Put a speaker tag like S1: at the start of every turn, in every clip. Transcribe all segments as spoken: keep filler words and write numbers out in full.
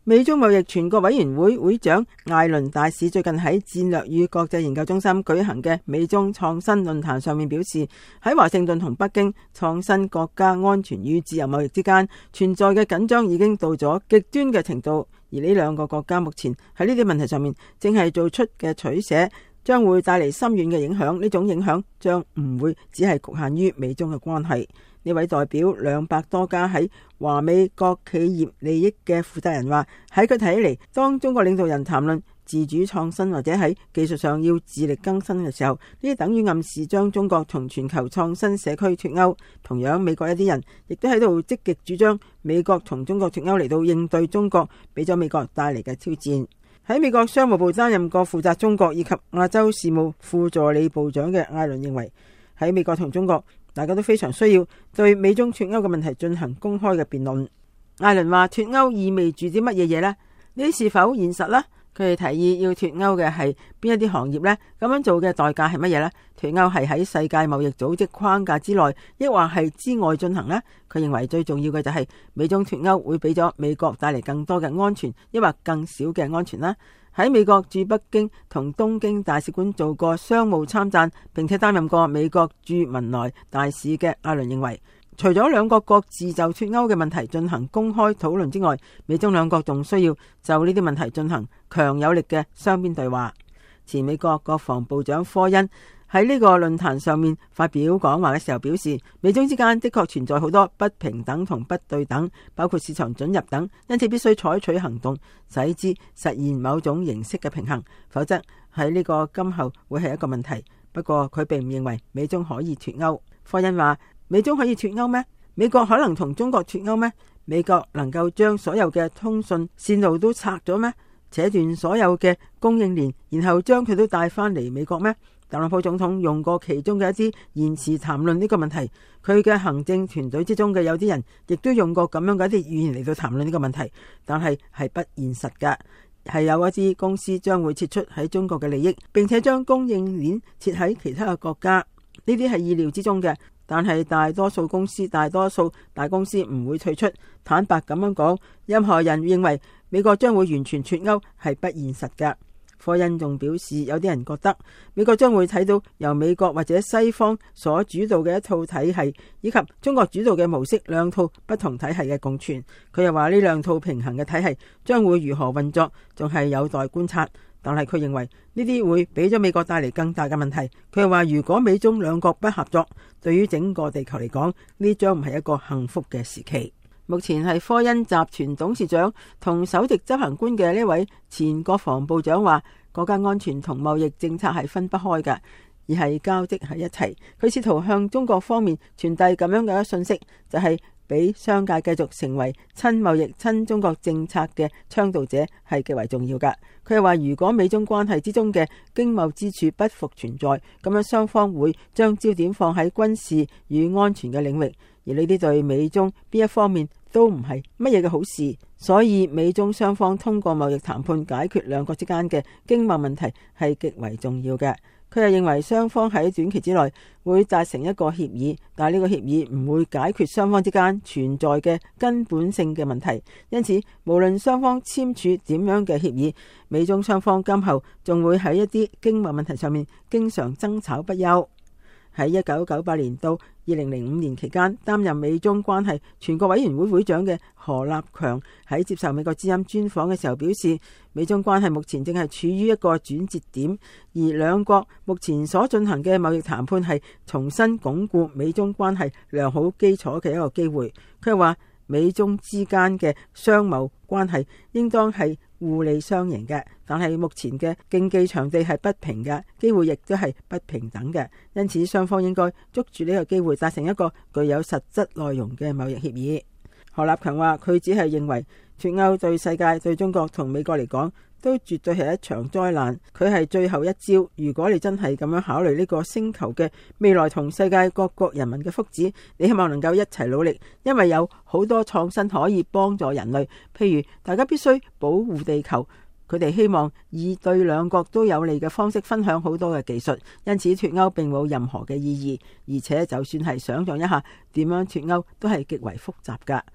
S1: 美中貿易全國委員會會長艾倫大使最近喺戰略與國際研究中心舉行嘅美中創新論壇上面表示，喺華盛頓同北京創新國家安全與自由貿易之間存在嘅緊張已經到咗極端嘅程度，而呢兩個國家目前喺呢啲問題上面正係做出嘅取捨，將會帶嚟深遠嘅影響。呢種影響將唔會只係局限於美中嘅關係。呢位代表兩百多家喺華美國企業利益嘅負責人話，喺佢睇嚟，當中國領導人談論自主創新或者喺技術上要自力更生嘅時候，呢啲等於暗示將中國從全球創新社區脫鈎。同樣，美國一啲人亦都喺度積極主張美國同中國脫鈎嚟到應對中國俾咗美國帶嚟嘅挑戰。喺美國商務部擔任過負責中國以及亞洲事務副助理部長嘅艾倫認為，喺美國同中國大家都非常需要對美中脫鈎嘅問題進行公開嘅辯論。艾倫話，脫鈎意味住啲乜嘢嘢呢？呢啲是否現實呢？佢哋提議要脫鈎嘅係邊一啲行業呢？咁樣做嘅代價係乜嘢呢？脫鈎係喺世界貿易組織框架之內，抑或係之外進行呢？佢認為最重要嘅就係美中脫鈎會俾咗美國帶嚟更多嘅安全，抑或更少嘅安全啦。喺美國駐北京同東京大使館做過商務參贊，並且擔任過美國駐文萊大使嘅艾倫認為，除咗兩國各自就脫鈎嘅問題進行公開討論之外，美中兩國仲需要就呢啲問題進行強有力嘅雙邊對話。前美國國防部長科恩喺呢個論壇上面發表講話嘅時候表示，美中之間的確存在好多不平等同不對等，包括市場准入等，因此必須採取行動，使之實現某種形式嘅平衡，否則喺呢個今後會係一個問題。不過佢並唔認為美中可以脫鈎。科恩話，美中可以脫鈎咩？美國可能同中國脫鈎咩？美國能夠將所有嘅通訊線路都拆咗咩？扯斷所有嘅供應鏈，然後將佢都帶翻嚟美國咩？特朗普總統用過其中嘅一啲言辭談論呢個問題，佢嘅行政團隊之中嘅有啲人亦都用過咁樣嘅一啲語言嚟到談論呢個問題，但係係不現實嘅，係有一啲公司將會撤出喺中國嘅利益，並且將供應鏈設喺其他嘅國家，呢啲係意料之中嘅。但係大多數公司、大多數大公司唔會退出。坦白咁樣講，任何人認為美國將會完全脫鈎係不現實嘅。科恩仲表示，有啲人覺得美國將會睇到由美國或者西方所主導嘅一套體系，以及中國主導嘅模式兩套不同體系嘅共存。佢又話呢兩套平衡嘅體系將會如何運作，仲係有待觀察。但係佢認為呢啲會俾咗美國帶嚟更大嘅問題。佢又話，如果美中兩國不合作，對於整個地球嚟講，呢將唔係一個幸福嘅時期。目前係科恩集團董事長同首席執行官嘅呢位前國防部長話，國家安全同貿易政策係分不開嘅，而係交織喺一齊。佢試圖向中國方面傳遞咁樣嘅信息，就係俾商界繼續成為親貿易、親中國政策嘅倡導者係極為重要㗎。佢又話，如果美中關係之中嘅經貿之處不復存在，咁樣雙方會將焦點放喺軍事與安全嘅領域，而呢啲對美中邊一方面都唔係乜嘢嘅好事。所以美中雙方通過貿易談判解決兩國之間嘅經貿問題係極為重要嘅。佢又認為雙方喺短期之內會達成一個協議，但係呢個協議唔會解決雙方之間存在嘅根本性嘅問題。因此，無論雙方簽署點樣嘅協議，美中雙方今後仲會喺一啲經貿問題上面經常爭吵不休。喺一九九八年到二零零五年期間，擔任美中關係全國委員會會長嘅何立強喺接受美國之音專訪嘅時候表示，美中關係目前正係處於一個轉折點，而兩國目前所進行嘅貿易談判係重新鞏固美中關係良好基礎嘅一個機會。佢話，美中之間嘅商貿關係應當係互利雙贏嘅，但係目前嘅競技場地係不平嘅，機會亦都係不平等嘅，因此雙方應該捉住呢個機會，達成一個具有實質內容嘅貿易協議。何立強話，佢只係認為脫鈎對世界、對中國同美國嚟講都絕對係一場災難，佢係最後一招。如果你真係咁樣考慮呢個星球嘅未來同世界各國人民嘅福祉，你希望能夠一齊努力，因為有好多創新可以幫助人類。譬如大家必須保護地球，佢哋希望以對兩國都有利嘅方式分享好多嘅技術，因此脫鈎並冇任何嘅意義，而且就算係想象一下點樣脫鈎都係極為複雜㗎。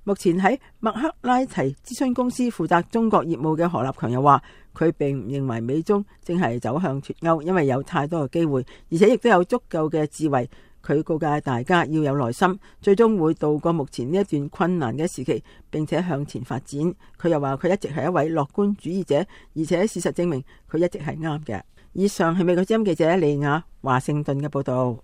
S1: 目前喺麥克拉齊諮詢公司負責中國業務嘅何立強又話，佢並唔認為美中正係走向脫鈎，因為有太多嘅機會，而且亦都有足夠嘅智慧。佢告誡大家要有耐心，最終會度過目前呢一段困難嘅時期，並且向前發展。佢又話佢一直係一位樂觀主義者，而且事實證明佢一直係啱嘅。以上係美國之音記者李雅華盛頓嘅報道。